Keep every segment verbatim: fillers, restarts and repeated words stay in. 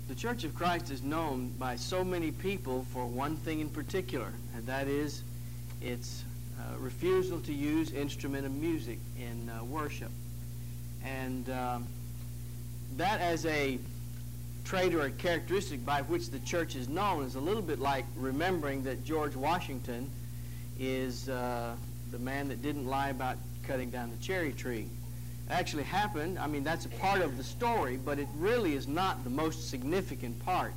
The Church of Christ is known by so many people for one thing in particular, and that is its uh, refusal to use instrumental music in uh, worship. And um, that as a trait or a characteristic by which the church is known is a little bit like remembering that George Washington is uh, the man that didn't lie about cutting down the cherry tree. It actually happened. I mean, that's a part of the story, but it really is not the most significant part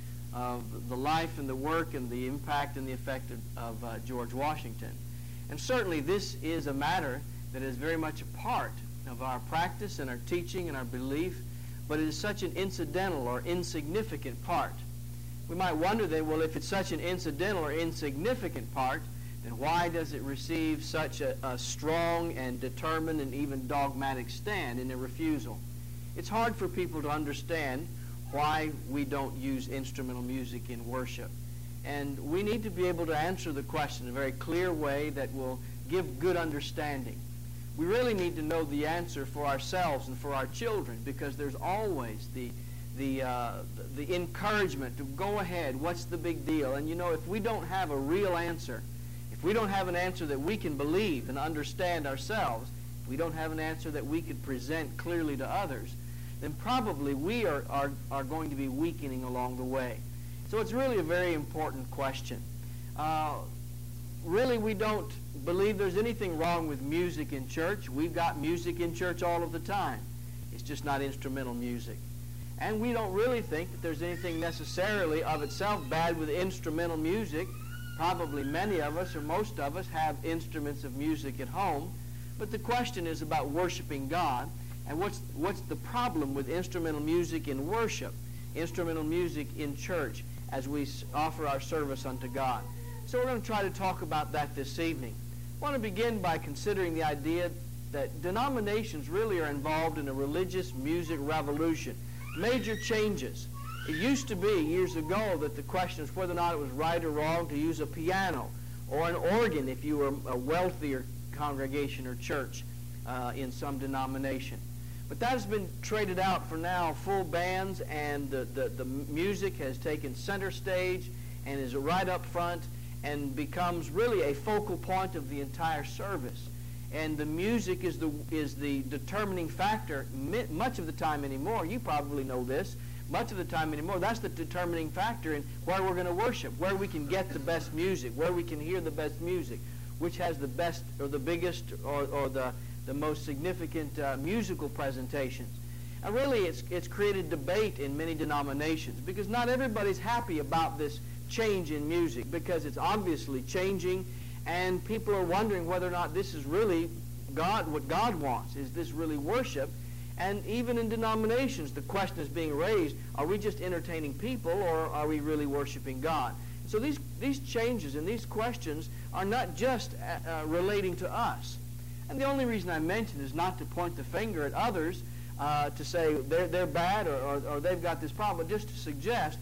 of the life and the work and the impact and the effect of, of uh, George Washington. And certainly this is a matter that is very much a part of our practice and our teaching and our belief, but it is such an incidental or insignificant part. We might wonder then, well, if it's such an incidental or insignificant part, then why does it receive such a, a strong and determined and even dogmatic stand in a refusal? It's hard for people to understand why we don't use instrumental music in worship. And we need to be able to answer the question in a very clear way that will give good understanding. We really need to know the answer for ourselves and for our children, because there's always the the uh, the encouragement to go ahead. What's the big deal? And you know, if we don't have a real answer, if we don't have an answer that we can believe and understand ourselves, if we don't have an answer that we could present clearly to others, then probably we are are are going to be weakening along the way. So it's really a very important question. Uh, really, we don't believe there's anything wrong with music in church. We've got music in church all of the time. It's just not instrumental music. And we don't really think that there's anything necessarily of itself bad with instrumental music. Probably many of us or most of us have instruments of music at home. But the question is about worshiping God. And what's, what's the problem with instrumental music in worship, instrumental music in church as we offer our service unto God? So we're going to try to talk about that this evening. I want to begin by considering the idea that denominations really are involved in a religious music revolution. Major changes. It used to be years ago that the question is whether or not it was right or wrong to use a piano or an organ if you were a wealthier congregation or church uh, in some denomination. But that has been traded out for now full bands, and the, the, the music has taken center stage and is right up front and becomes really a focal point of the entire service. And the music is the, is the determining factor much of the time anymore. You probably know this. Much of the time anymore, that's the determining factor in where we're going to worship, where we can get the best music, where we can hear the best music, which has the best or the biggest or, or the, the most significant uh, musical presentations. And really, it's, it's created debate in many denominations because not everybody's happy about this change in music, because it's obviously changing, and people are wondering whether or not this is really God, what God wants. Is this really worship? And even in denominations, the question is being raised, are we just entertaining people, or are we really worshiping God? So these, these changes and these questions are not just uh, relating to us. And the only reason I mention is not to point the finger at others, uh, to say they're, they're bad or, or, or they've got this problem, but just to suggest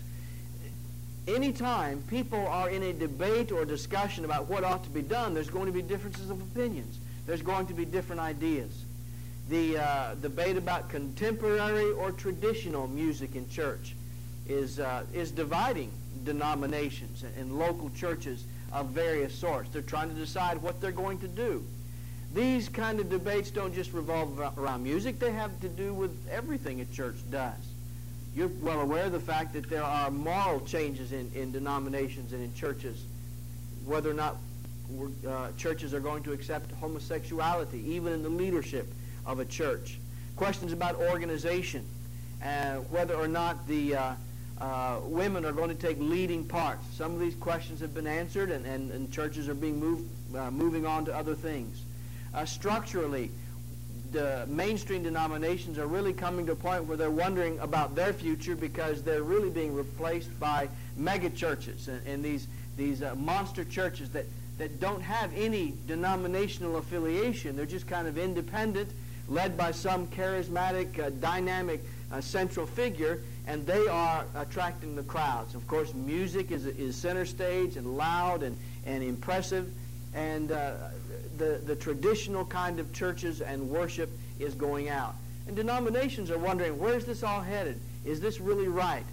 anytime people are in a debate or discussion about what ought to be done, there's going to be differences of opinions. There's going to be different ideas. The uh, debate about contemporary or traditional music in church is, uh, is dividing denominations and, and local churches of various sorts. They're trying to decide what they're going to do. These kind of debates don't just revolve around music. They have to do with everything a church does. You're well aware of the fact that there are moral changes in, in denominations and in churches, whether or not we're, uh, churches are going to accept homosexuality, even in the leadership of a church. Questions about organization, uh, whether or not the uh, uh, women are going to take leading parts. Some of these questions have been answered, and, and, and churches are being moved, uh, moving on to other things. Uh, structurally, the mainstream denominations are really coming to a point where they're wondering about their future, because they're really being replaced by mega churches and, and these, these uh, monster churches that, that don't have any denominational affiliation. They're just kind of independent, led by some charismatic, uh, dynamic uh, central figure, and they are attracting the crowds. Of course, music is, is center stage and loud and, and impressive, and uh, the, the traditional kind of churches and worship is going out. And denominations are wondering, where's this all headed? Is this really right?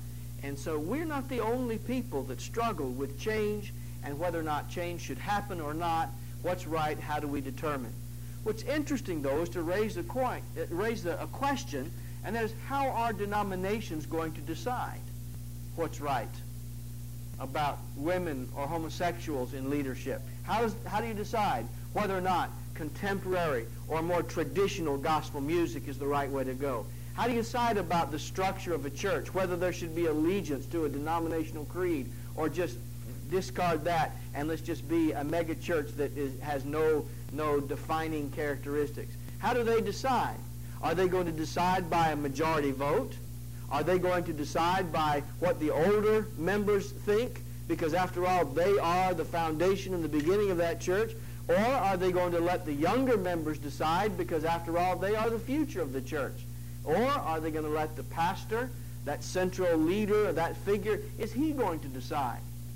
And so we're not the only people that struggle with change and whether or not change should happen or not. What's right? How do we determine? What's interesting, though, is to raise a, coin, raise a question, and that is, how are denominations going to decide what's right about women or homosexuals in leadership? How, does, how do you decide whether or not contemporary or more traditional gospel music is the right way to go? How do you decide about the structure of a church, whether there should be allegiance to a denominational creed or just discard that and let's just be a mega church that is, has no, no defining characteristics? How do they decide? Are they going to decide by a majority vote? Are they going to decide by what the older members think? Because after all, they are the foundation and the beginning of that church. Or are they going to let the younger members decide because after all, they are the future of the church? Or are they going to let the pastor, that central leader, or that figure, is he going to decide?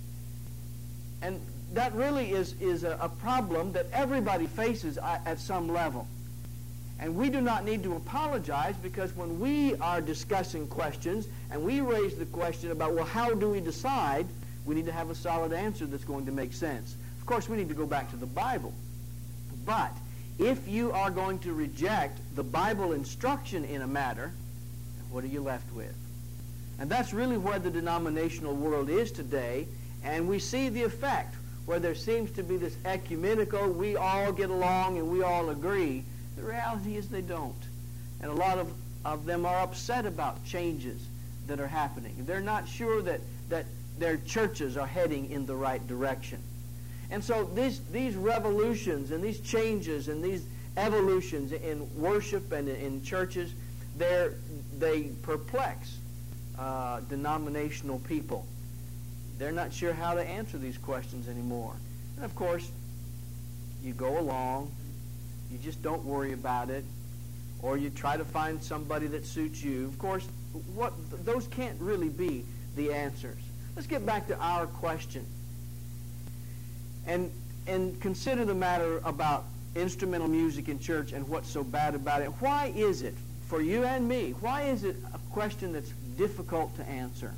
And that really is, is a, a problem that everybody faces at, at some level. And we do not need to apologize, because when we are discussing questions and we raise the question about, well, how do we decide, we need to have a solid answer that's going to make sense. Of course, we need to go back to the Bible. But if you are going to reject the Bible instruction in a matter, what are you left with? And that's really where the denominational world is today, and we see the effect where there seems to be this ecumenical, we all get along and we all agree. The reality is they don't. And a lot of, of them are upset about changes that are happening. They're not sure that, that their churches are heading in the right direction. And so these, these revolutions and these changes and these evolutions in worship and in churches, they're, they perplex uh, denominational people. They're not sure how to answer these questions anymore. And of course, you go along, you just don't worry about it, or you try to find somebody that suits you. Of course, what, those can't really be the answers. Let's get back to our question. And, and consider the matter about instrumental music in church and what's so bad about it. Why is it, for you and me, why is it a question that's difficult to answer?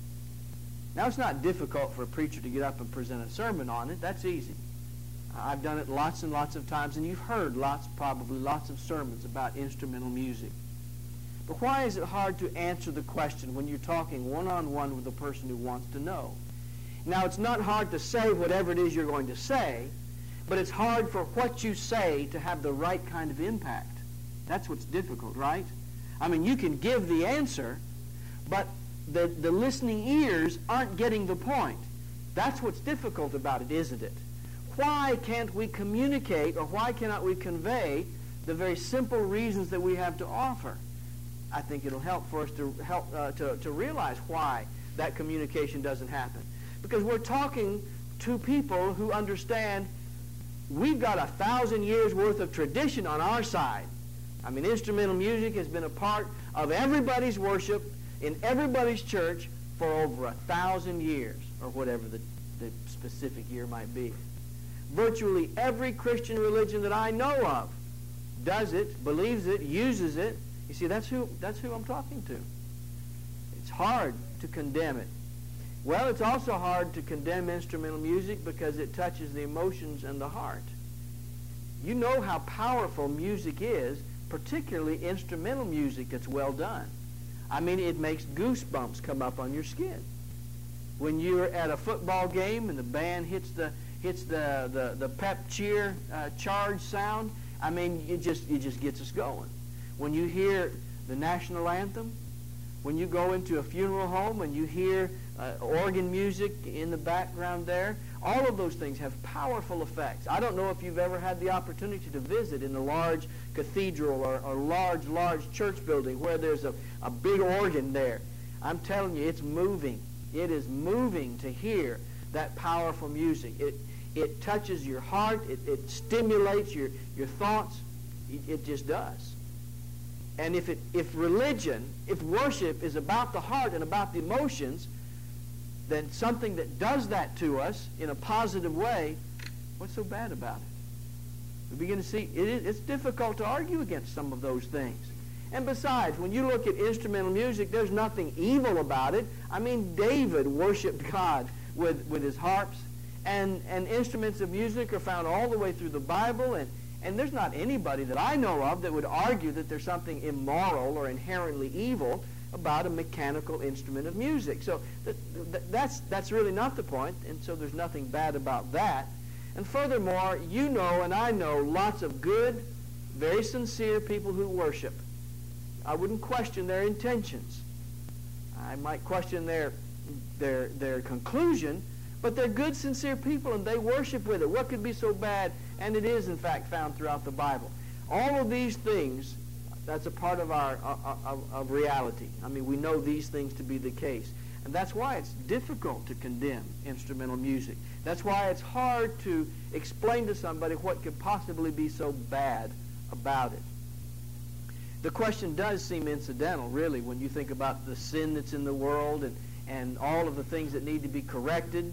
Now, it's not difficult for a preacher to get up and present a sermon on it. That's easy. I've done it lots and lots of times, and you've heard lots, probably lots of sermons about instrumental music. But why is it hard to answer the question when you're talking one-on-one with a person who wants to know? Now, it's not hard to say whatever it is you're going to say, but it's hard for what you say to have the right kind of impact. That's what's difficult, right? I mean, you can give the answer, but the, the listening ears aren't getting the point. That's what's difficult about it, isn't it? Why can't we communicate, or why cannot we convey the very simple reasons that we have to offer? I think it'll help for us to help uh, to, to realize why that communication doesn't happen. Because we're talking to people who understand we've got a thousand years worth of tradition on our side. I mean, instrumental music has been a part of everybody's worship in everybody's church for over a thousand years, or whatever the, the specific year might be. Virtually every Christian religion that I know of does it, believes it, uses it. You see, that's who, that's who I'm talking to. It's hard to condemn it. Well, it's also hard to condemn instrumental music because it touches the emotions and the heart. You know how powerful music is, particularly instrumental music that's well done. I mean, it makes goosebumps come up on your skin. When you're at a football game and the band hits the hits the, the, the pep cheer uh, charge sound, I mean, it just, it just gets us going. When you hear the national anthem, when you go into a funeral home and you hear uh, organ music in the background there, all of those things have powerful effects. I don't know if you've ever had the opportunity to visit in a large cathedral or a large, large church building where there's a, a big organ there. I'm telling you, it's moving. It is moving to hear that powerful music. It, it touches your heart. It, it stimulates your, your thoughts. It, it just does. And if, it, if religion, if worship is about the heart and about the emotions, then something that does that to us in a positive way, what's so bad about it? We begin to see it is, it's difficult to argue against some of those things. And besides, when you look at instrumental music, there's nothing evil about it. I mean, David worshiped God with, with his harps, and, and instruments of music are found all the way through the Bible, and, and there's not anybody that I know of that would argue that there's something immoral or inherently evil about a mechanical instrument of music. So th- th- that's, that's really not the point, and so there's nothing bad about that. And furthermore, you know and I know lots of good, very sincere people who worship. I wouldn't question their intentions. I might question their, their, their conclusion, but they're good, sincere people, and they worship with it. What could be so bad? And it is, in fact, found throughout the Bible. All of these things, that's a part of our of, of reality. I mean, we know these things to be the case. And that's why it's difficult to condemn instrumental music. That's why it's hard to explain to somebody what could possibly be so bad about it. The question does seem incidental, really, when you think about the sin that's in the world and, and all of the things that need to be corrected.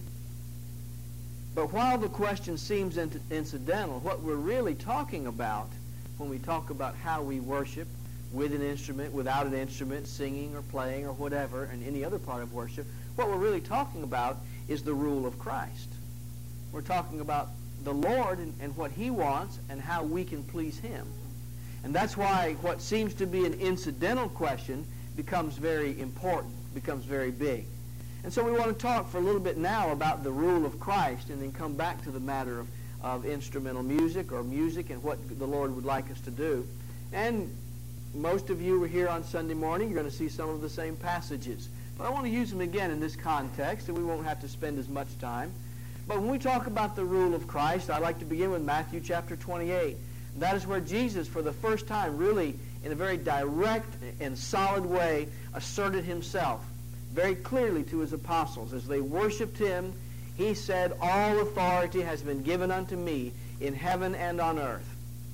But while the question seems in- incidental, what we're really talking about when we talk about how we worship, with an instrument, without an instrument, singing or playing or whatever, and any other part of worship, what we're really talking about is the rule of Christ. We're talking about the Lord and, and what He wants and how we can please Him. And that's why what seems to be an incidental question becomes very important, becomes very big. And so we want to talk for a little bit now about the rule of Christ and then come back to the matter of, of instrumental music or music and what the Lord would like us to do. And most of you were here on Sunday morning. You're going to see some of the same passages. But I want to use them again in this context, and we won't have to spend as much time. But when we talk about the rule of Christ, I'd like to begin with Matthew chapter twenty-eight. That is where Jesus, for the first time, really in a very direct and solid way, asserted Himself very clearly to His apostles. As they worshiped Him, He said, "All authority has been given unto me in heaven and on earth.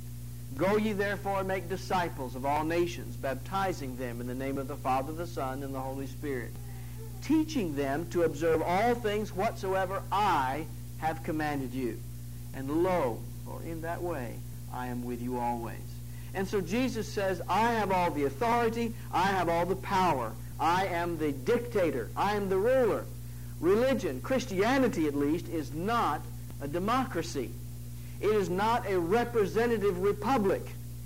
Go ye therefore and make disciples of all nations, baptizing them in the name of the Father, the Son, and the Holy Spirit, teaching them to observe all things whatsoever I have commanded you. And lo, or in that way, I am with you always." And so Jesus says, I have all the authority, I have all the power, I am the dictator, I am the ruler. Religion, Christianity at least, is not a democracy. It is not a representative republic.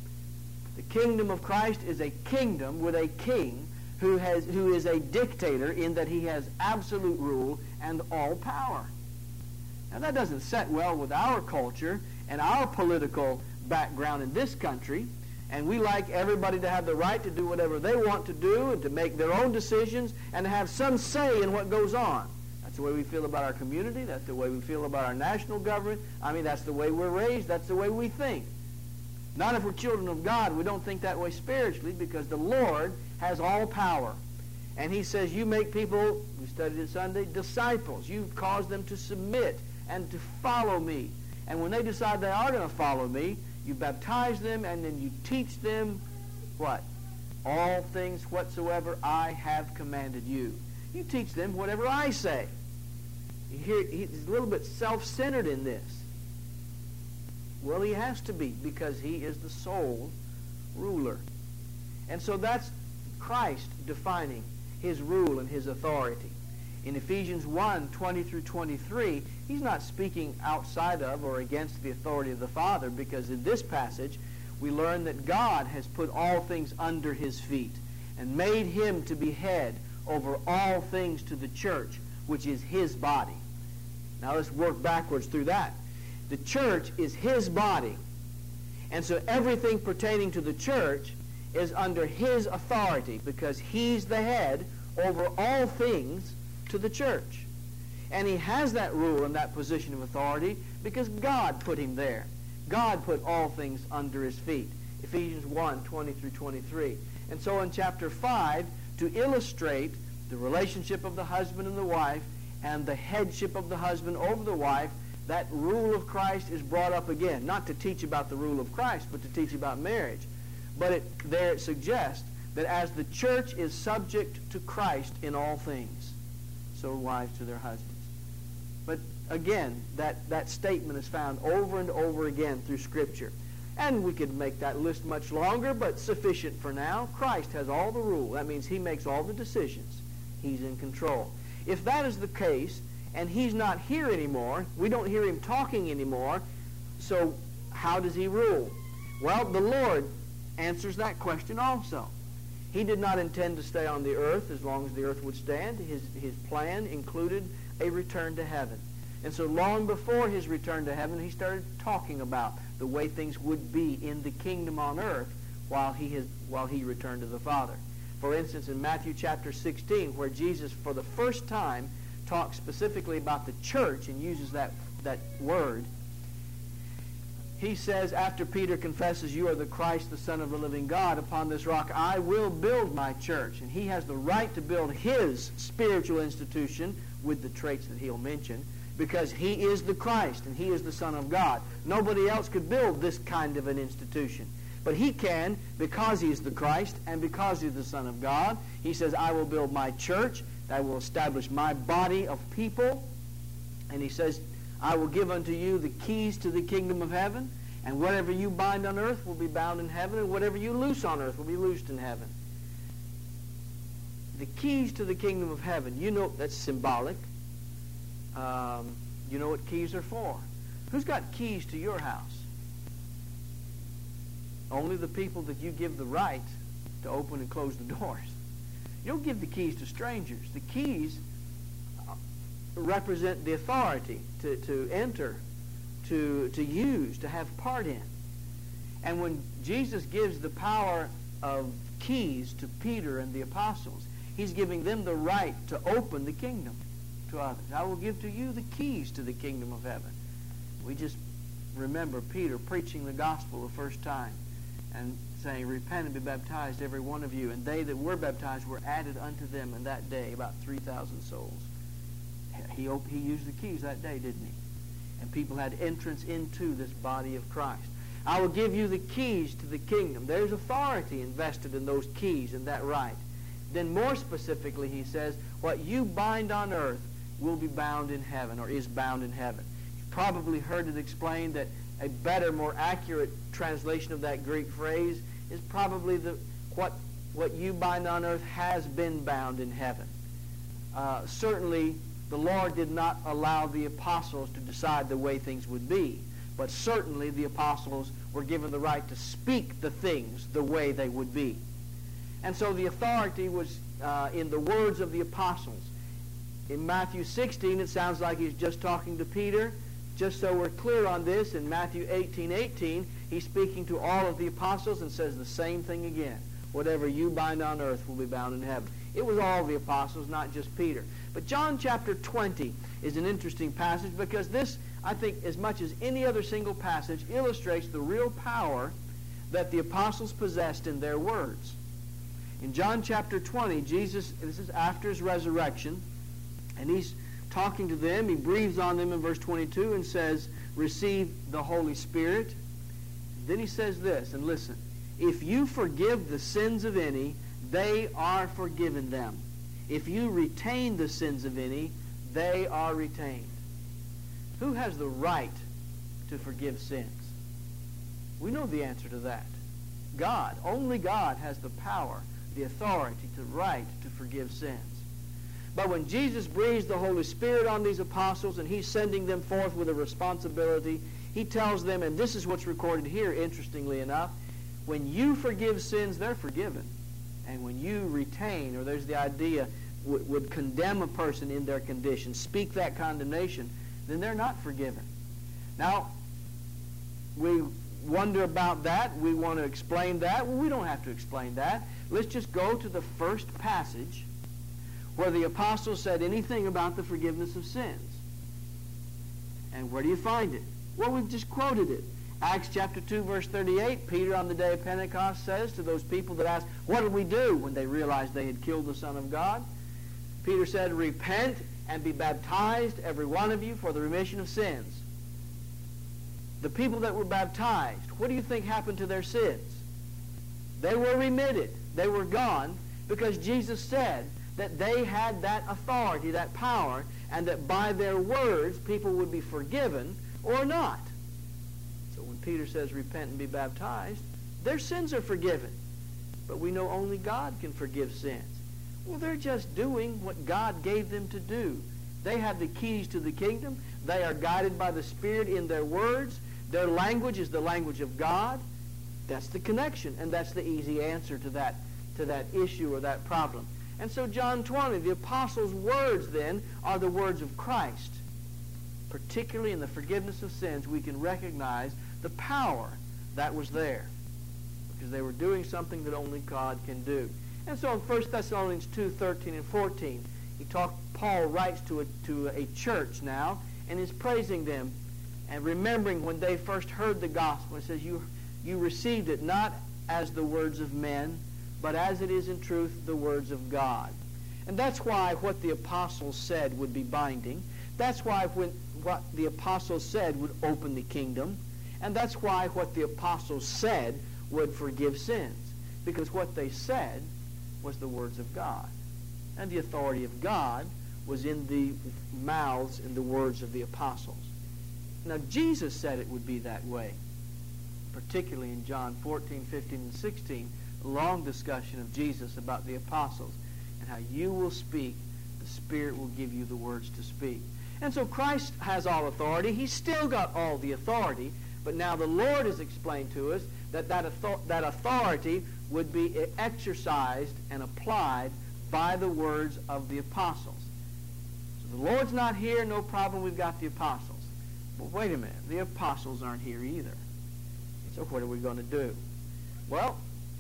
The kingdom of Christ is a kingdom with a king who has who is a dictator in that he has absolute rule and all power. Now that doesn't set well with our culture and our political background in this country, and we like everybody to have the right to do whatever they want to do and to make their own decisions and to have some say in what goes on. That's the way we feel about our community. That's the way we feel about our national government. I mean, that's the way we're raised. That's the way we think. Not if we're children of God. We don't think that way spiritually because the Lord has all power. And He says, you make people, we studied it Sunday, disciples. You cause them to submit and to follow me. And when they decide they are going to follow me, you baptize them and then you teach them what? All things whatsoever I have commanded you. You teach them whatever I say. You hear, he's a little bit self-centered in this. Well, he has to be because he is the sole ruler. And so that's Christ defining his rule and his authority. In Ephesians one, twenty through twenty-three, he's not speaking outside of or against the authority of the Father, because in this passage we learn that God has put all things under his feet and made him to be head over all things to the church, which is his body. Now let's work backwards through that. The church is his body, and so everything pertaining to the church is under his authority because he's the head over all things to the church. And he has that rule and that position of authority because God put him there. God put all things under his feet. Ephesians one, twenty through twenty-three. And so in chapter five, to illustrate the relationship of the husband and the wife and the headship of the husband over the wife, that rule of Christ is brought up again. Not to teach about the rule of Christ, but to teach about marriage. But it, there it suggests that as the church is subject to Christ in all things, so wives to their husbands. But again, that, that statement is found over and over again through Scripture. And we could make that list much longer, but sufficient for now. Christ has all the rule. That means he makes all the decisions. He's in control. If that is the case, and he's not here anymore, we don't hear him talking anymore, so how does he rule? Well, the Lord answers that question also. He did not intend to stay on the earth as long as the earth would stand. His, his plan included a return to heaven. And so long before his return to heaven, he started talking about the way things would be in the kingdom on earth while he, has, while he returned to the Father. For instance, in Matthew chapter sixteen, where Jesus for the first time talks specifically about the church and uses that, that word, he says, after Peter confesses, "You are the Christ, the Son of the living God, upon this rock I will build my church." And he has the right to build his spiritual institution with the traits that he'll mention, because he is the Christ and he is the Son of God. Nobody else could build this kind of an institution. But he can, because he is the Christ and because he is the Son of God. He says, "I will build my church. I will establish my body of people." And he says, "I will give unto you the keys to the kingdom of heaven, and whatever you bind on earth will be bound in heaven, and whatever you loose on earth will be loosed in heaven." The keys to the kingdom of heaven, you know that's symbolic. Um, you know what keys are for. Who's got keys to your house? Only the people that you give the right to open and close the doors. You don't give the keys to strangers. The keys represent the authority to, to enter, to, to use, to have part in. And when Jesus gives the power of keys to Peter and the apostles, he's giving them the right to open the kingdom to others. "I will give to you the keys to the kingdom of heaven." We just remember Peter preaching the gospel the first time and saying, "Repent and be baptized, every one of you." And they that were baptized were added unto them in that day, about three thousand souls. He, he used the keys that day, didn't he? And people had entrance into this body of Christ. "I will give you the keys to the kingdom." There's authority invested in those keys and that right. Then more specifically, he says, what you bind on earth will be bound in heaven, or is bound in heaven. You've probably heard it explained that a better, more accurate translation of that Greek phrase is probably the what, what you bind on earth has been bound in heaven. Uh, certainly, the Lord did not allow the apostles to decide the way things would be, but certainly the apostles were given the right to speak the things the way they would be. And so the authority was uh, in the words of the apostles. In Matthew sixteen, it sounds like he's just talking to Peter. Just so we're clear on this, in Matthew eighteen eighteen, he's speaking to all of the apostles and says the same thing again. Whatever you bind on earth will be bound in heaven. It was all the apostles, not just Peter. But John chapter twenty is an interesting passage because this, I think, as much as any other single passage, illustrates the real power that the apostles possessed in their words. In John chapter twenty, Jesus, this is after his resurrection, and he's talking to them. He breathes on them in verse twenty-two and says, "Receive the Holy Spirit." Then he says this, and listen, "If you forgive the sins of any, they are forgiven them. If you retain the sins of any, they are retained." Who has the right to forgive sins? We know the answer to that. God. Only God has the power, the authority, the right to forgive sins. But when Jesus breathes the Holy Spirit on these apostles and he's sending them forth with a responsibility, he tells them, and this is what's recorded here, interestingly enough, when you forgive sins, they're forgiven. And when you retain, or there's the idea, would, would condemn a person in their condition, speak that condemnation, then they're not forgiven. Now, we wonder about that. We want to explain that. Well, we don't have to explain that. Let's just go to the first passage where the apostles said anything about the forgiveness of sins. And where do you find it? Well, we've just quoted it. Acts chapter two, verse thirty-eight, Peter on the day of Pentecost says to those people that asked, "What did we do?" when they realized they had killed the Son of God. Peter said, "Repent and be baptized, every one of you, for the remission of sins." The people that were baptized, what do you think happened to their sins? They were remitted. They were gone because Jesus said that they had that authority, that power, and that by their words people would be forgiven or not. So when Peter says repent and be baptized, their sins are forgiven. But we know only God can forgive sins. Well, they're just doing what God gave them to do. They have the keys to the kingdom. They are guided by the Spirit in their words. Their language is the language of God. That's the connection, and that's the easy answer to that, to that issue or that problem. And so John twenty, the apostles' words then are the words of Christ. Particularly in the forgiveness of sins, we can recognize the power that was there, because they were doing something that only God can do. And so in First Thessalonians two, thirteen and fourteen, he talk, Paul writes to a, to a church now, and is praising them and remembering when they first heard the gospel. It says, you, you received it not as the words of men, but as it is in truth the words of God. And that's why what the apostles said would be binding. That's why when, what the apostles said would open the kingdom. And that's why what the apostles said would forgive sins. Because what they said was the words of God. And the authority of God was in the mouths and the words of the apostles. Now, Jesus said it would be that way, particularly in John fourteen, fifteen, and sixteen, a long discussion of Jesus about the apostles and how you will speak, the Spirit will give you the words to speak. And so Christ has all authority. He's still got all the authority, but now the Lord has explained to us that that, author- that authority would be exercised and applied by the words of the apostles. So the Lord's not here, no problem, we've got the apostles. But wait a minute, the apostles aren't here either. So what are we going to do? Well,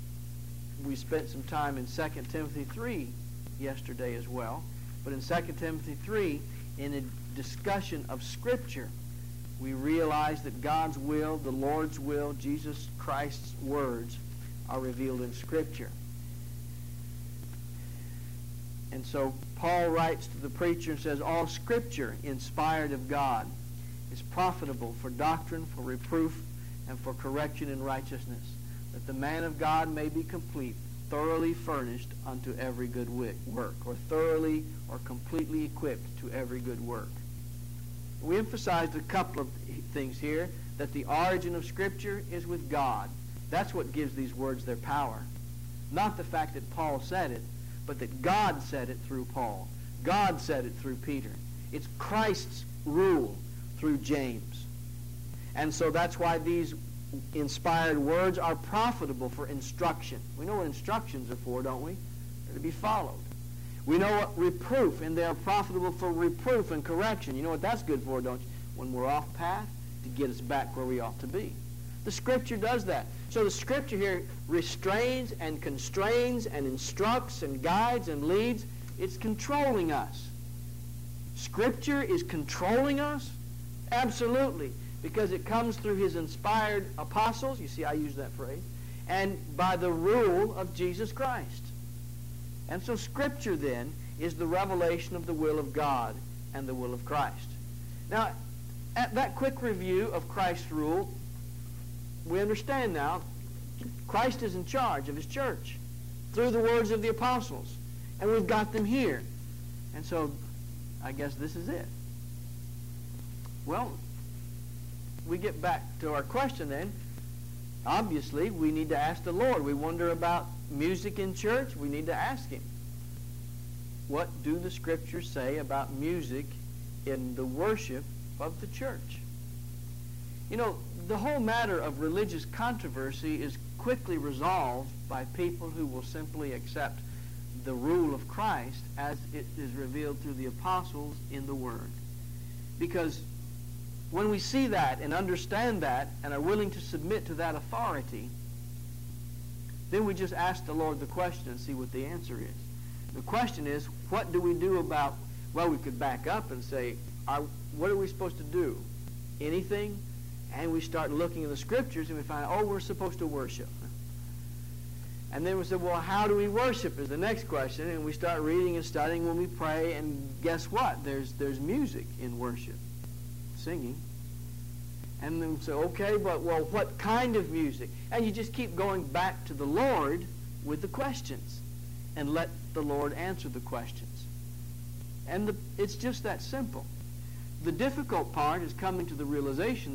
we spent some time in Second Timothy three yesterday as well. But in Second Timothy three, in a discussion of Scripture, we realize that God's will, the Lord's will, Jesus Christ's words are revealed in Scripture. And so Paul writes to the preacher and says, all Scripture, inspired of God, is profitable for doctrine, for reproof, and for correction in righteousness, that the man of God may be complete, thoroughly furnished unto every good work, or thoroughly or completely equipped to every good work. We emphasized a couple of things here, that the origin of Scripture is with God. That's what gives these words their power. Not the fact that Paul said it, but that God said it through Paul. God said it through Peter. It's Christ's rule through James. And so that's why these inspired words are profitable for instruction. We know what instructions are for, don't we? They're to be followed. We know what reproof, and they are profitable for reproof and correction. You know what that's good for, don't you? When we're off path, to get us back where we ought to be. The Scripture does that. So the Scripture here restrains and constrains and instructs and guides and leads. It's controlling us. Scripture is controlling us? Absolutely. Because it comes through His inspired apostles. You see, I use that phrase. And by the rule of Jesus Christ. And so Scripture then is the revelation of the will of God and the will of Christ. Now, at that quick review of Christ's rule, we understand now Christ is in charge of His church through the words of the apostles. And we've got them here. And so I guess this is it. Well, we get back to our question then. Obviously, we need to ask the Lord. We wonder about music in church. We need to ask Him. What do the Scriptures say about music in the worship of the church? You know, the whole matter of religious controversy is quickly resolved by people who will simply accept the rule of Christ as it is revealed through the apostles in the Word. Because when we see that and understand that and are willing to submit to that authority, then we just ask the Lord the question and see what the answer is. The question is, what do we do about, well, we could back up and say, are, what are we supposed to do? Anything? And we start looking in the Scriptures and we find, oh, we're supposed to worship. And then we say, well, how do we worship is the next question. And we start reading and studying when we pray, and guess what? There's, there's music in worship. Singing. And then we say, okay, but well, what kind of music? And you just keep going back to the Lord with the questions and let the Lord answer the questions. And the, it's just that simple. The difficult part is coming to the realization that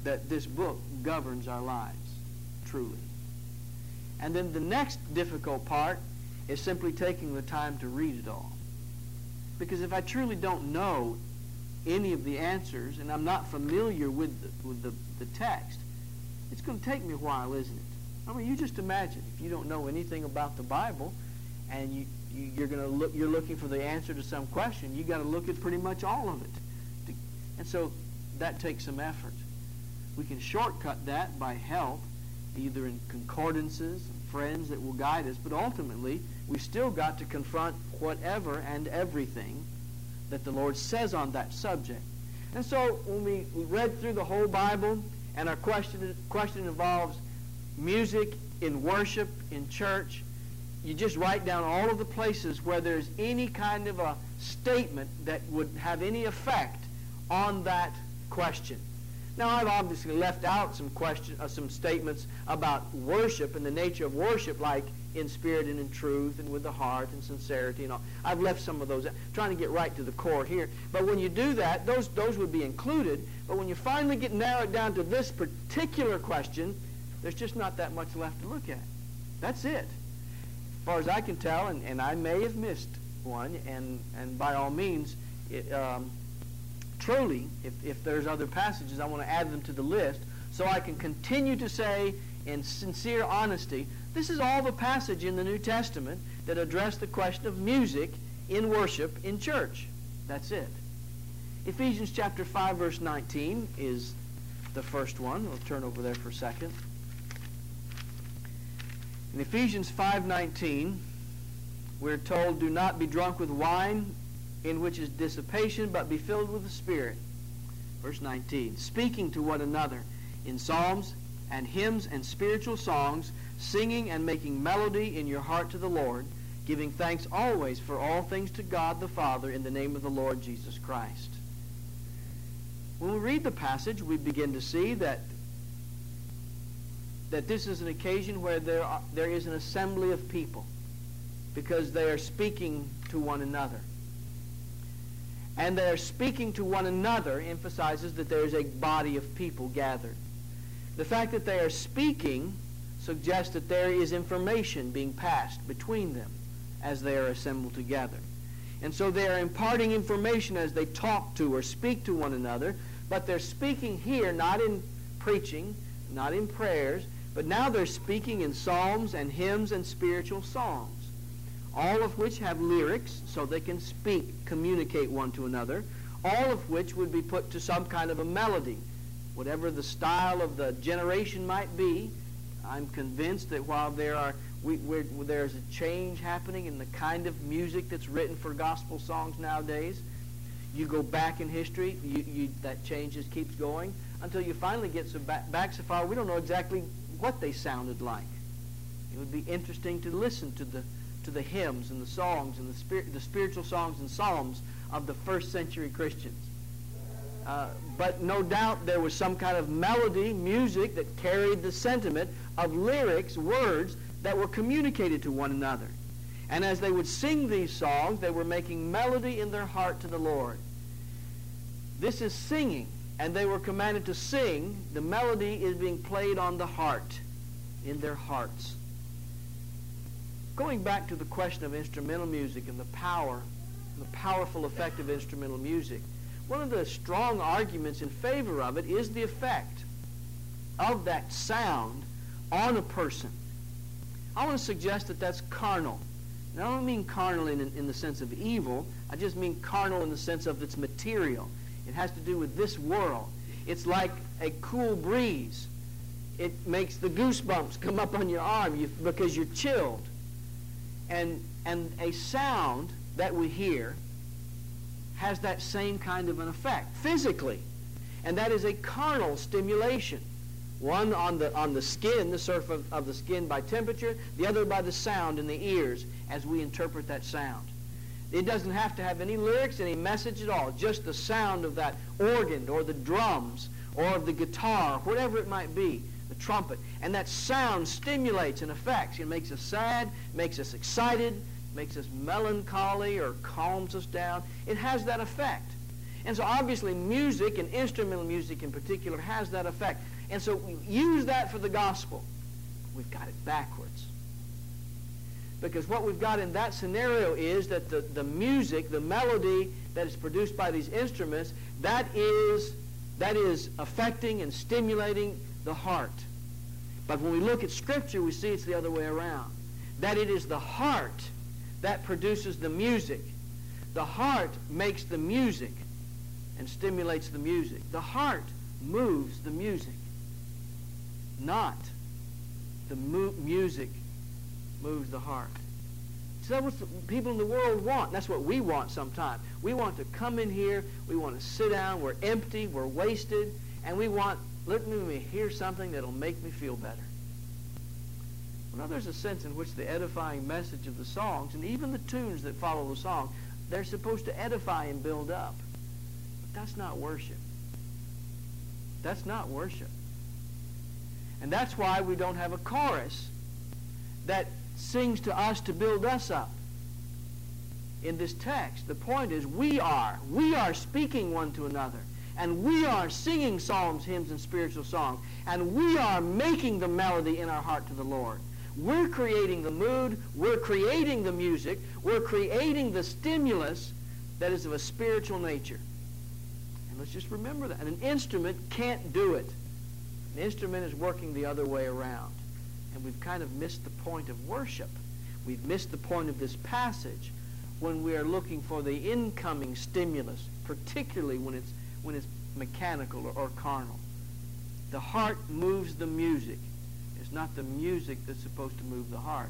that this book governs our lives, truly. And then the next difficult part is simply taking the time to read it all. Because if I truly don't know any of the answers, and I'm not familiar with the, with the, the text, it's going to take me a while, isn't it? I mean, you just imagine if you don't know anything about the Bible, and you, you you're going to look, you're looking for the answer to some question. You got to look at pretty much all of it, to, and so that takes some effort. We can shortcut that by help, either in concordances, and friends that will guide us, but ultimately we've still got to confront whatever and everything that the Lord says on that subject. And so when we, we read through the whole Bible, and our question question involves music in worship, in church, you just write down all of the places where there's any kind of a statement that would have any effect on that question. Now, I've obviously left out some question, uh, some statements about worship and the nature of worship, like in spirit and in truth and with the heart and sincerity and all. I've left some of those out, trying to get right to the core here. But when you do that, those, those would be included. But when you finally get narrowed down to this particular question, there's just not that much left to look at. That's it. As far as I can tell, and, and I may have missed one, and, and by all means, it, um, truly, if, if there's other passages, I want to add them to the list so I can continue to say in sincere honesty, this is all the passage in the New Testament that address the question of music in worship in church. That's it. Ephesians chapter five, verse nineteen is the first one. We'll turn over there for a second. In Ephesians five nineteen, we're told, do not be drunk with wine, in which is dissipation, but be filled with the Spirit. Verse nineteen, speaking to one another in psalms and hymns and spiritual songs, singing and making melody in your heart to the Lord, giving thanks always for all things to God the Father in the name of the Lord Jesus Christ. When we read the passage, we begin to see that, that this is an occasion where there, are, there is an assembly of people, because they are speaking to one another. And their speaking to one another emphasizes that there is a body of people gathered. The fact that they are speaking suggests that there is information being passed between them as they are assembled together. And so they are imparting information as they talk to or speak to one another, but they're speaking here not in preaching, not in prayers, but now they're speaking in psalms and hymns and spiritual songs, all of which have lyrics so they can speak, communicate one to another, all of which would be put to some kind of a melody. Whatever the style of the generation might be, I'm convinced that while there are we, we're, there's a change happening in the kind of music that's written for gospel songs nowadays, you go back in history, you, you, that change just keeps going until you finally get so back, back so far we don't know exactly what they sounded like. It would be interesting to listen to the to the hymns and the songs and the, spirit, the spiritual songs and psalms of the first century Christians. Uh, but no doubt there was some kind of melody, music that carried the sentiment of lyrics, words that were communicated to one another. And as they would sing these songs, they were making melody in their heart to the Lord. This is singing, and they were commanded to sing. The melody is being played on the heart, in their hearts. Going back to the question of instrumental music and the power, the powerful effect of instrumental music, one of the strong arguments in favor of it is the effect of that sound on a person. I want to suggest that that's carnal. And I don't mean carnal in, in the sense of evil. I just mean carnal in the sense of its material. It has to do with this world. It's like a cool breeze. It makes the goosebumps come up on your arm you, because you're chilled. And, and a sound that we hear has that same kind of an effect physically, and that is a carnal stimulation. One on the on the skin, the surface of, of the skin by temperature, the other by the sound in the ears as we interpret that sound. It doesn't have to have any lyrics, any message at all, just the sound of that organ or the drums or of the guitar, whatever it might be, the trumpet. And that sound stimulates and affects. It makes us sad, makes us excited, makes us melancholy or calms us down. It has that effect. And so obviously music, and instrumental music in particular, has that effect. And so we use that for the gospel. We've got it backwards. Because what we've got in that scenario is that the, the music, the melody that is produced by these instruments, that is, that is affecting and stimulating the heart. But when we look at Scripture, we see it's the other way around. That it is the heart that produces the music. The heart makes the music and stimulates the music. The heart moves the music, not the mu- music moves the heart. So that's what the people in the world want. That's what we want sometimes. We want to come in here, we want to sit down, we're empty, we're wasted, and we want, let me hear something that'll make me feel better. Well, now there's a sense in which the edifying message of the songs, and even the tunes that follow the song, they're supposed to edify and build up. But that's not worship. That's not worship. And that's why we don't have a chorus that sings to us to build us up. In this text, the point is we are. We are speaking one to another. And we are singing psalms, hymns, and spiritual songs. And we are making the melody in our heart to the Lord. We're creating the mood. We're creating the music. We're creating the stimulus that is of a spiritual nature. And let's just remember that. And an instrument can't do it. An instrument is working the other way around. And we've kind of missed the point of worship. We've missed the point of this passage when we are looking for the incoming stimulus, particularly when it's when it's mechanical or, or carnal. The heart moves the music. It's not the music that's supposed to move the heart.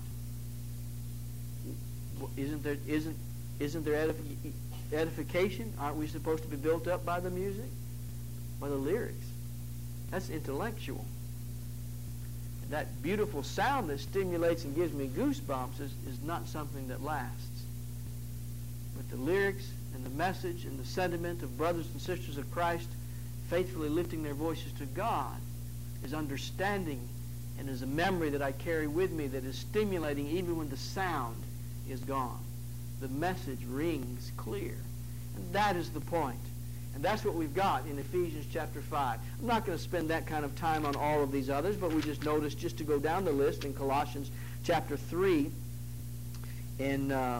Isn't there isn't isn't there edif- edification? Aren't we supposed to be built up by the music? By the lyrics? That's intellectual. That beautiful sound that stimulates and gives me goosebumps is, is not something that lasts. But the lyrics and the message and the sentiment of brothers and sisters of Christ faithfully lifting their voices to God is understanding and is a memory that I carry with me that is stimulating even when the sound is gone. The message rings clear. And that is the point. And that's what we've got in Ephesians chapter five. I'm not going to spend that kind of time on all of these others, but we just notice, just to go down the list, in Colossians chapter three, in uh,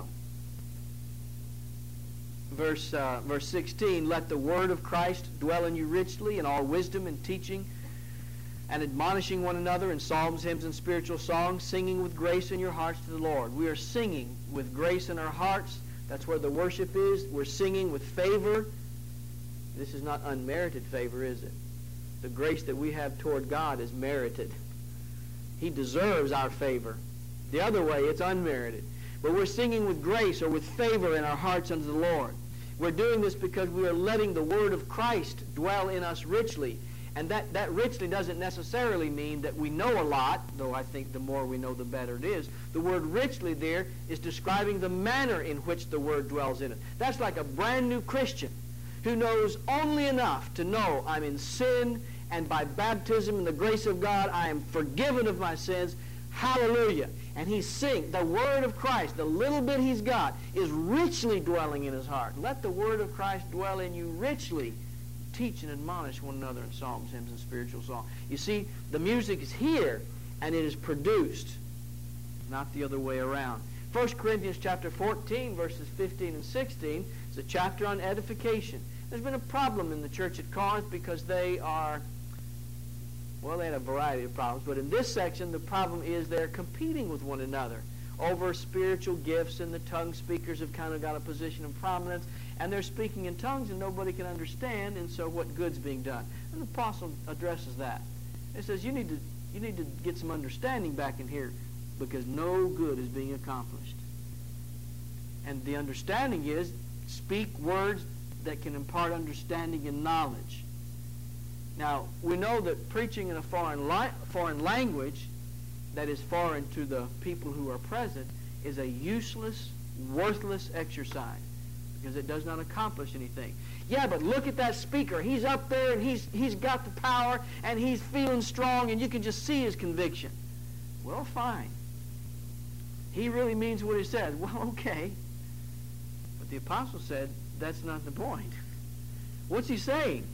verse, uh, verse sixteen, let the word of Christ dwell in you richly in all wisdom and teaching, and admonishing one another in psalms, hymns, and spiritual songs, singing with grace in your hearts to the Lord. We are singing with grace in our hearts. That's where the worship is. We're singing with favor. This is not unmerited favor, is it? The grace that we have toward God is merited. He deserves our favor. The other way, it's unmerited. But we're singing with grace or with favor in our hearts unto the Lord. We're doing this because we are letting the word of Christ dwell in us richly. And that, that richly doesn't necessarily mean that we know a lot, though I think the more we know, the better it is. The word richly there is describing the manner in which the word dwells in it. That's like a brand new Christian who knows only enough to know I'm in sin, and by baptism and the grace of God I am forgiven of my sins. Hallelujah. And he sings. The word of Christ, the little bit he's got, is richly dwelling in his heart. Let the word of Christ dwell in you richly. Teach and admonish one another in psalms, hymns, and spiritual songs. You see, the music is here, and it is produced, not the other way around. First Corinthians chapter fourteen, verses fifteen and sixteen, is a chapter on edification. There's been a problem in the church at Corinth because they are, well, they had a variety of problems, but in this section, the problem is they're competing with one another over spiritual gifts, and the tongue speakers have kind of got a position of prominence, and they're speaking in tongues and nobody can understand, and so what good's being done? And the apostle addresses that. He says, you need to, you need to get some understanding back in here because no good is being accomplished. And the understanding is, speak words that can impart understanding and knowledge. Now, we know that preaching in a foreign, li- foreign language that is foreign to the people who are present is a useless, worthless exercise because it does not accomplish anything. Yeah, but look at that speaker. He's up there and he's, he's got the power and he's feeling strong and you can just see his conviction. Well, fine. He really means what he says. Well, okay. But the apostle said that's not the point. What's he saying?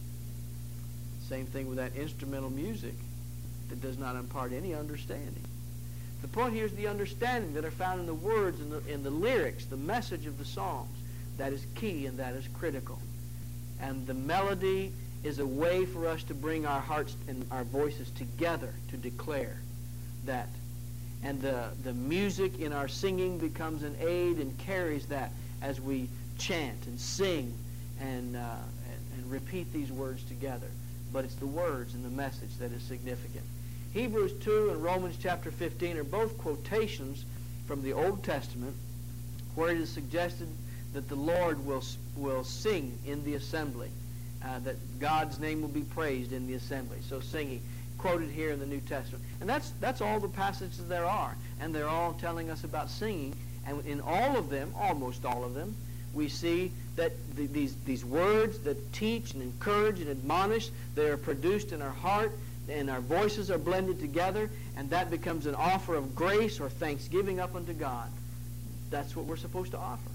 Same thing with that instrumental music that does not impart any understanding. The point here is the understanding that are found in the words and the, in the lyrics, the message of the songs. That is key and that is critical. And the melody is a way for us to bring our hearts and our voices together to declare that. And the, the music in our singing becomes an aid and carries that as we chant and sing and, uh, and, and repeat these words together. But it's the words and the message that is significant. Hebrews two and Romans chapter fifteen are both quotations from the Old Testament where it is suggested that the Lord will, will sing in the assembly, uh, that God's name will be praised in the assembly. So singing, quoted here in the New Testament. And that's, that's all the passages there are. And they're all telling us about singing. And in all of them, almost all of them, we see that the, these, these words that teach and encourage and admonish, they are produced in our heart, and our voices are blended together, and that becomes an offer of grace or thanksgiving up unto God. That's what we're supposed to offer.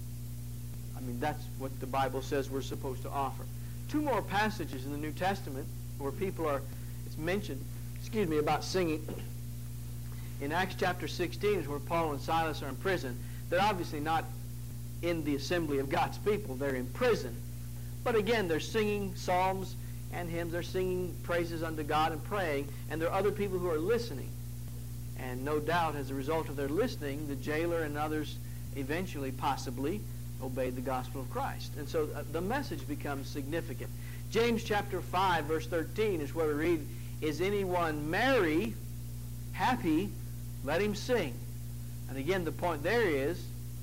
I mean, that's what the Bible says we're supposed to offer. Two more passages in the New Testament where people are, it's mentioned, excuse me, about singing. In Acts chapter sixteen is where Paul and Silas are in prison. They're obviously not in the assembly of God's people. They're in prison. But again, they're singing psalms and hymns. They're singing praises unto God and praying. And there are other people who are listening. And no doubt, as a result of their listening, the jailer and others eventually, possibly, obeyed the gospel of Christ. And so uh, the message becomes significant. James chapter five, verse thirteen is where we read, "Is anyone merry, happy? Let him sing." And again, the point there is,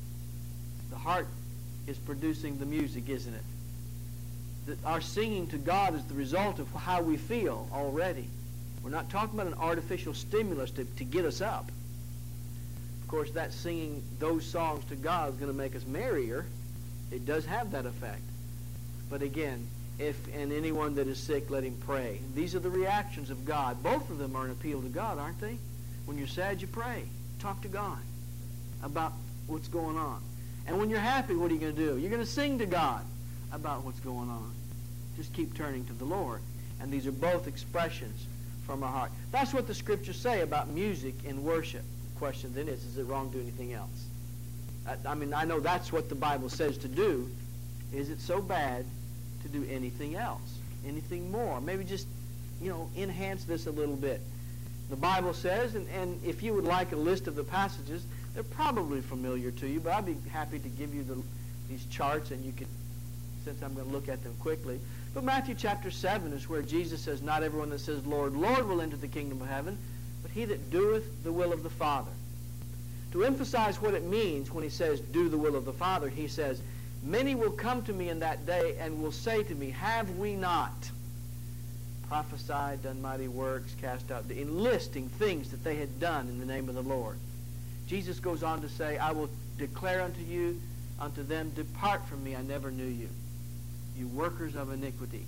the heart is producing the music, isn't it? That our singing to God is the result of how we feel already. We're not talking about an artificial stimulus to, to get us up. Of course, that singing those songs to God is going to make us merrier. It does have that effect. But again, if and anyone that is sick, let him pray. These are the reactions of God. Both of them are an appeal to God, aren't they? When you're sad, you pray. Talk to God about what's going on. And when you're happy, what are you going to do? You're going to sing to God about what's going on. Just keep turning to the Lord. And these are both expressions from our heart. That's what the Scriptures say about music in worship. The question then is, is it wrong to do anything else? I, I mean, I know that's what the Bible says to do. Is it so bad to do anything else? Anything more? Maybe just, you know, enhance this a little bit. The Bible says, and, and if you would like a list of the passages, they're probably familiar to you, but I'd be happy to give you the, these charts, and you could, since I'm going to look at them quickly. But Matthew chapter seven is where Jesus says, "Not everyone that says, Lord, Lord, will enter the kingdom of heaven, but he that doeth the will of the Father." To emphasize what it means when he says, "do the will of the Father," he says, "Many will come to me in that day and will say to me, have we not prophesied, done mighty works, cast out," enlisting things that they had done in the name of the Lord. Jesus goes on to say, "I will declare unto you, unto them, depart from me, I never knew you, you workers of iniquity."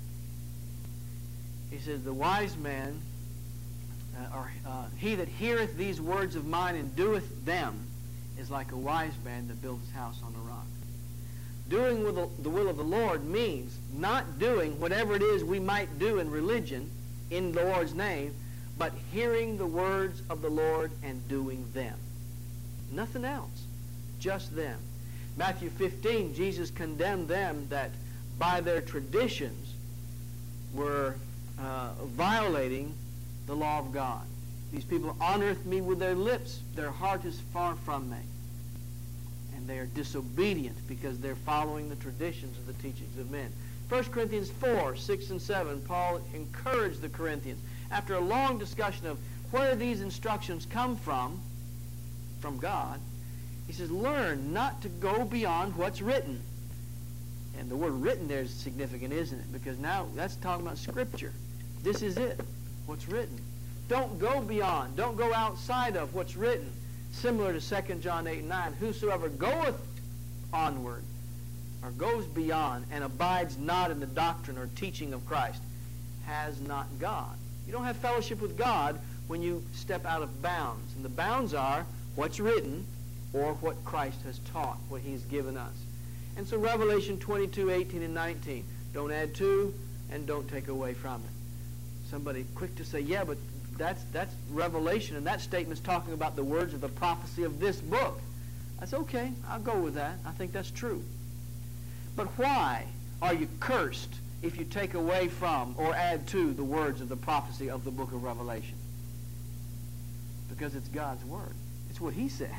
He says, "The wise man, uh, or uh, he that heareth these words of mine and doeth them, is like a wise man that built his house on the rock." Doing with the, the will of the Lord means not doing whatever it is we might do in religion in the Lord's name, but hearing the words of the Lord and doing them. Nothing else, just them. Matthew fifteen, Jesus condemned them that by their traditions were uh, violating the law of God. These people honoreth me with their lips, their heart is far from me. And they are disobedient because they're following the traditions of the teachings of men. First Corinthians four, six and seven, Paul encouraged the Corinthians, after a long discussion of where these instructions come from, from God, he says, learn not to go beyond what's written. And the word written there is significant, isn't it? Because now that's talking about Scripture. This is it, what's written. Don't go beyond. Don't go outside of what's written. Similar to Second John eight and nine, whosoever goeth onward or goes beyond and abides not in the doctrine or teaching of Christ has not God. You don't have fellowship with God when you step out of bounds. And the bounds are what's written or what Christ has taught, what he's given us. And so Revelation twenty-two, eighteen, and nineteen. Don't add to and don't take away from it. Somebody quick to say, yeah, but that's, that's Revelation, and that statement's talking about the words of the prophecy of this book. That's okay. I'll go with that. I think that's true. But why are you cursed if you take away from or add to the words of the prophecy of the book of Revelation? Because it's God's word. It's what he said.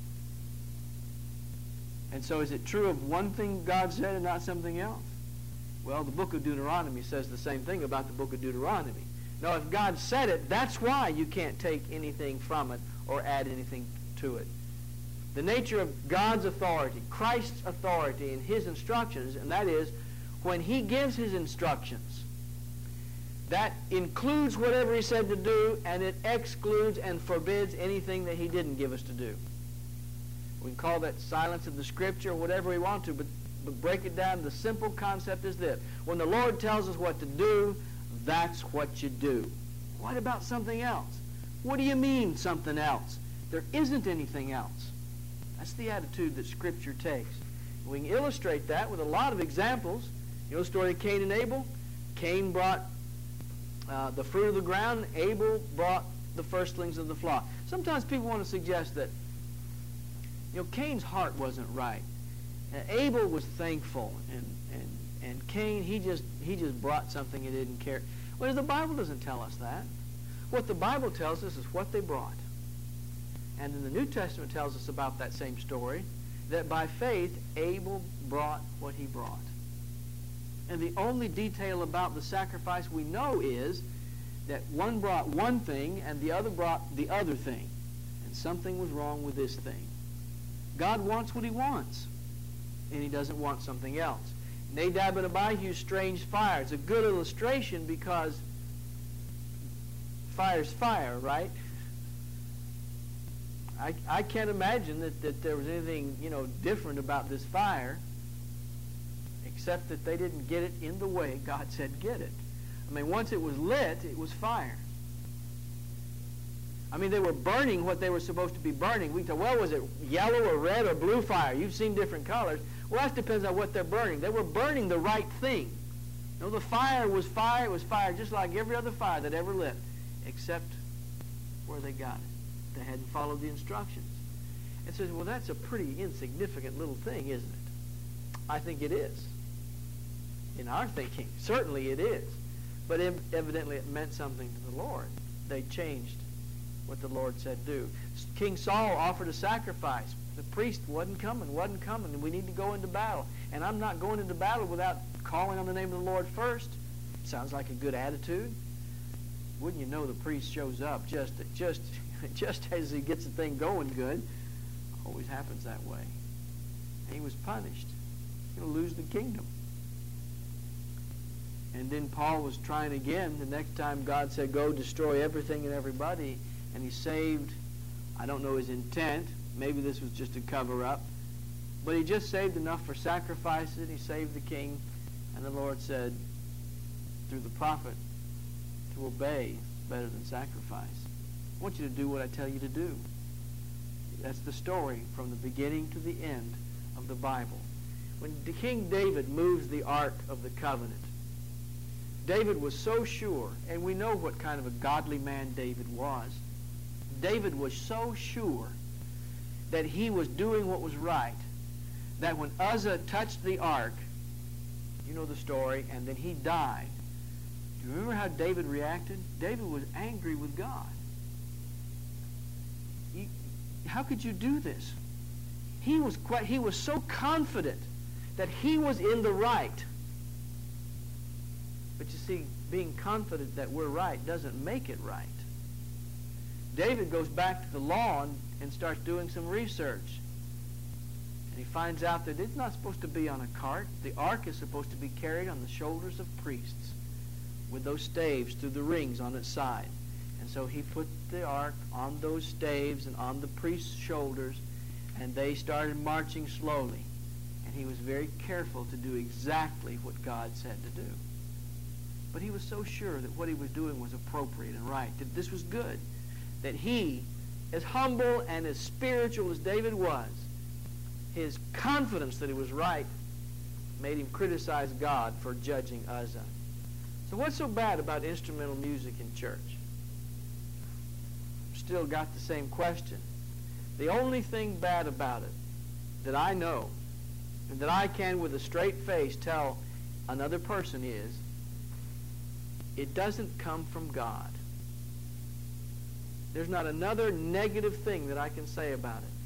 And so is it true of one thing God said and not something else? Well, the book of Deuteronomy says the same thing about the book of Deuteronomy. Now, if God said it, that's why you can't take anything from it or add anything to it. The nature of God's authority, Christ's authority in his instructions, and that is when he gives his instructions, that includes whatever he said to do, and it excludes and forbids anything that he didn't give us to do. We can call that silence of the Scripture or whatever we want to, but, but break it down. The simple concept is this. When the Lord tells us what to do, that's what you do. What about something else? What do you mean something else? There isn't anything else. That's the attitude that Scripture takes. We can illustrate that with a lot of examples. You know the story of Cain and Abel? Cain brought uh, the fruit of the ground. Abel brought the firstlings of the flock. Sometimes people want to suggest that, you know, Cain's heart wasn't right. Uh, Abel was thankful, and, and, and Cain, he just, he just brought something he didn't care. Well, the Bible doesn't tell us that. What the Bible tells us is what they brought. And then the New Testament tells us about that same story, that by faith, Abel brought what he brought. And the only detail about the sacrifice we know is that one brought one thing and the other brought the other thing. And something was wrong with this thing. God wants what he wants, and he doesn't want something else. Nadab and Abihu's strange fire. It's a good illustration because fire's fire, right? I, I can't imagine that, that there was anything, you know, different about this fire, except that they didn't get it in the way God said get it. I mean, once it was lit, it was fire. I mean, they were burning what they were supposed to be burning. We thought, well, was it yellow or red or blue fire? You've seen different colors. Well, that depends on what they're burning. They were burning the right thing. You know, the fire was fire. It was fire just like every other fire that ever lit, except where they got it. They hadn't followed the instructions. It says, well, that's a pretty insignificant little thing, isn't it? I think it is. In our thinking, certainly it is. But evidently it meant something to the Lord. They changed what the Lord said do. King Saul offered a sacrifice. The priest wasn't coming, wasn't coming, and we need to go into battle. And I'm not going into battle without calling on the name of the Lord first. Sounds like a good attitude. Wouldn't you know the priest shows up just, just, just as he gets the thing going good. Always happens that way. And he was punished. He's going to lose the kingdom. And then Paul was trying again. The next time God said, go destroy everything and everybody. And he saved, I don't know his intent. Maybe this was just a cover-up. But he just saved enough for sacrifices. He saved the king. And the Lord said, through the prophet, to obey is better than sacrifice. I want you to do what I tell you to do. That's the story from the beginning to the end of the Bible. When King David moves the Ark of the Covenant, David was so sure, and we know what kind of a godly man David was. David was so sure that he was doing what was right, that when Uzzah touched the ark, you know the story, and then he died. Do you remember how David reacted? David was angry with God. He, how could you do this? He was quite, he was so confident that he was in the right. But you see, being confident that we're right doesn't make it right. David goes back to the law and, and starts doing some research. And he finds out that it's not supposed to be on a cart. The ark is supposed to be carried on the shoulders of priests with those staves through the rings on its side. And so he put the ark on those staves and on the priest's shoulders, and they started marching slowly. And he was very careful to do exactly what God said to do. But he was so sure that what he was doing was appropriate and right, that this was good, that he, as humble and as spiritual as David was, his confidence that he was right made him criticize God for judging Uzzah. So what's so bad about instrumental music in church? Still got the same question. The only thing bad about it that I know and that I can with a straight face tell another person is it doesn't come from God. There's not another negative thing that I can say about it.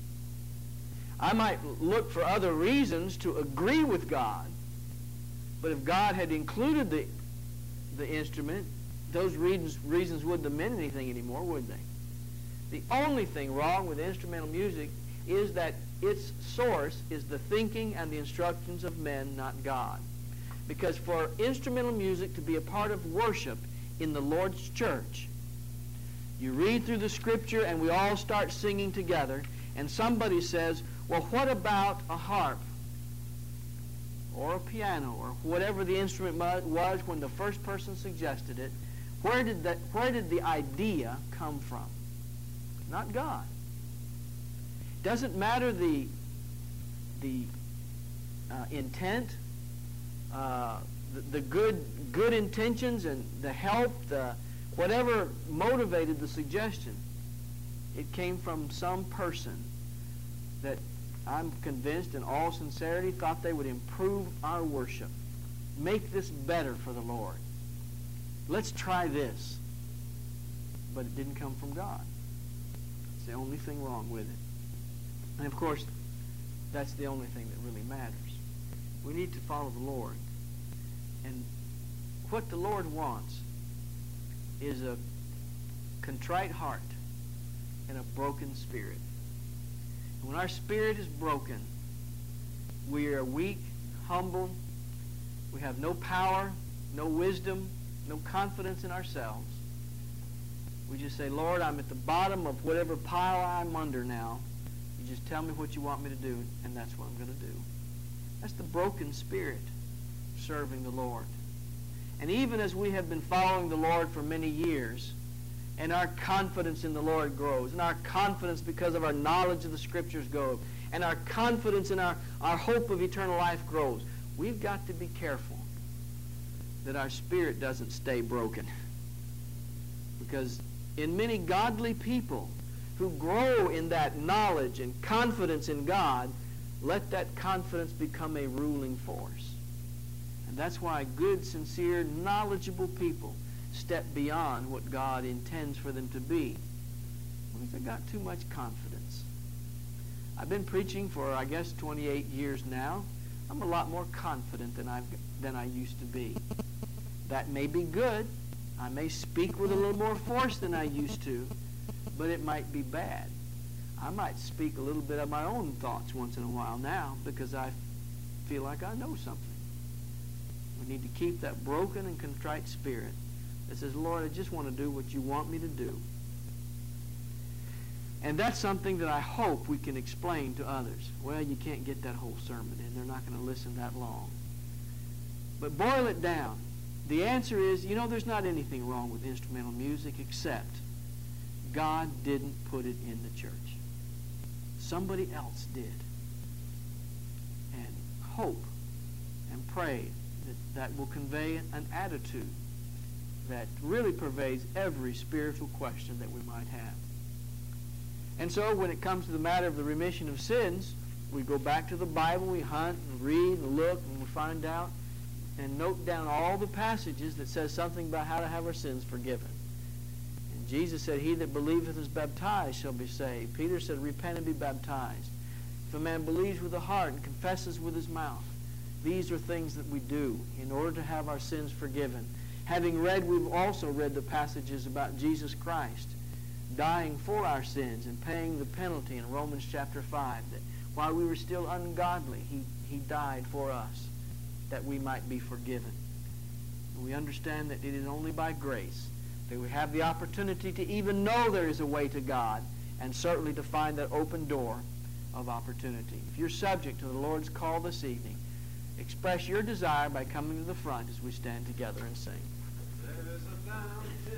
I might look for other reasons to agree with God, but if God had included the, the instrument, those reasons, reasons wouldn't have meant anything anymore, would they? The only thing wrong with instrumental music is that its source is the thinking and the instructions of men, not God. Because for instrumental music to be a part of worship in the Lord's church, you read through the Scripture and we all start singing together, and somebody says, well, what about a harp or a piano or whatever the instrument was when the first person suggested it? Where did that, where did the idea come from? Not God. Doesn't matter the, the uh, intent, uh, the, the good, good intentions and the help, the, whatever motivated the suggestion. It came from some person that I'm convinced in all sincerity thought they would improve our worship, make this better for the Lord. Let's try this. But it didn't come from God. It's the only thing wrong with it. And of course, that's the only thing that really matters. We need to follow the Lord. And what the Lord wants is a contrite heart and a broken spirit. And when our spirit is broken, we are weak, humble, we have no power, no wisdom, no confidence in ourselves. We just say, Lord, I'm at the bottom of whatever pile I'm under now. You just tell me what you want me to do, and that's what I'm going to do. That's the broken spirit serving the Lord. And even as we have been following the Lord for many years, and our confidence in the Lord grows, and our confidence because of our knowledge of the Scriptures grows, and our confidence in our, our hope of eternal life grows, we've got to be careful that our spirit doesn't stay broken. Because in many godly people who grow in that knowledge and confidence in God, let that confidence become a ruling force. And that's why good, sincere, knowledgeable people step beyond what God intends for them to be. Because they've got too much confidence. I've been preaching for, I guess, twenty-eight years now. I'm a lot more confident than, I've, than I used to be. That may be good. I may speak with a little more force than I used to, but it might be bad. I might speak a little bit of my own thoughts once in a while now because I feel like I know something. We need to keep that broken and contrite spirit that says, Lord, I just want to do what you want me to do. And that's something that I hope we can explain to others. Well, you can't get that whole sermon in. They're not going to listen that long. But boil it down. The answer is, you know, there's not anything wrong with instrumental music except God didn't put it in the church. Somebody else did. And hope and pray that that will convey an attitude that really pervades every spiritual question that we might have. And so when it comes to the matter of the remission of sins, we go back to the Bible, we hunt and read and look, and we find out and note down all the passages that says something about how to have our sins forgiven. And Jesus said, he that believeth is baptized shall be saved. Peter said, repent and be baptized. If a man believes with the heart and confesses with his mouth, these are things that we do in order to have our sins forgiven. Having read, we've also read the passages about Jesus Christ dying for our sins and paying the penalty in Romans chapter five, that while we were still ungodly, he, he died for us, that we might be forgiven. And we understand that it is only by grace that we have the opportunity to even know there is a way to God, and certainly to find that open door of opportunity. If you're subject to the Lord's call this evening, express your desire by coming to the front as we stand together and sing. There's a fountain